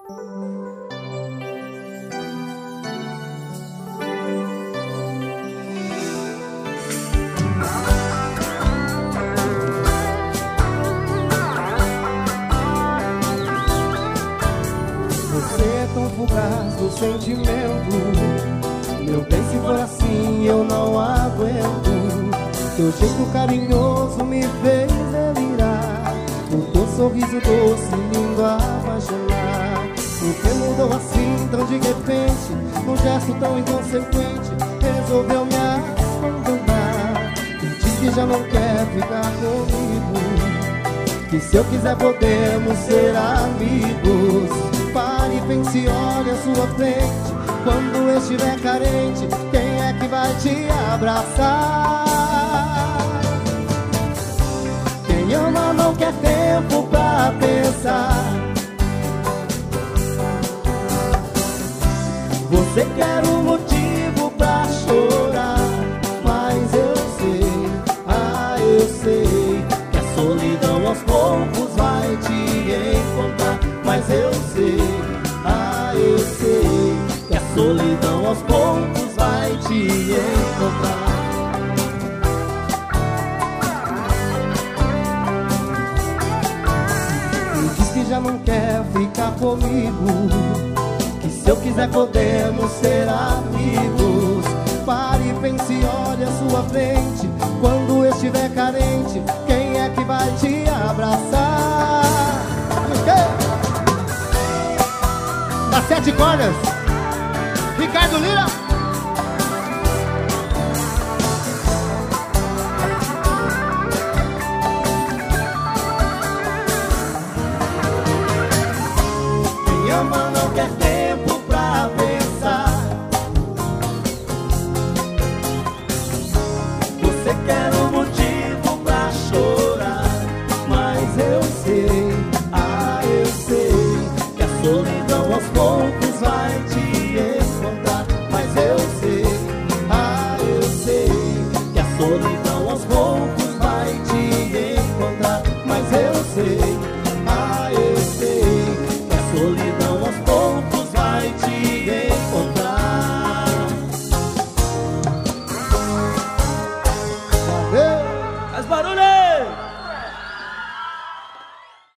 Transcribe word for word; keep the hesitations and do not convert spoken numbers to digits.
Você é tão fugaz do sentimento. Meu bem, se for assim eu não aguento. Teu jeito carinhoso me fez delirar. O teu sorriso doce, lindo, apaixonar. O que mudou assim tão de repente? Um gesto tão inconsequente resolveu me abandonar. E diz que já não quer ficar comigo, que se eu quiser podemos ser amigos. Pare, pense, olhe à sua frente. Quando eu estiver carente, quem é que vai te abraçar? Quem ama não quer tempo pra pensar. Você quer um motivo pra chorar, mas eu sei, ah, eu sei, que a solidão aos poucos vai te encontrar. Mas eu sei, ah, eu sei, que a solidão aos poucos vai te encontrar. Me diz que já não quer ficar comigo, que se eu quiser podemos ser amigos. Pare, pense, olhe à sua frente. Quando eu estiver carente, quem é que vai te abraçar? Das Sete Cordas, Ricardo Lira. Quem ama não quer ter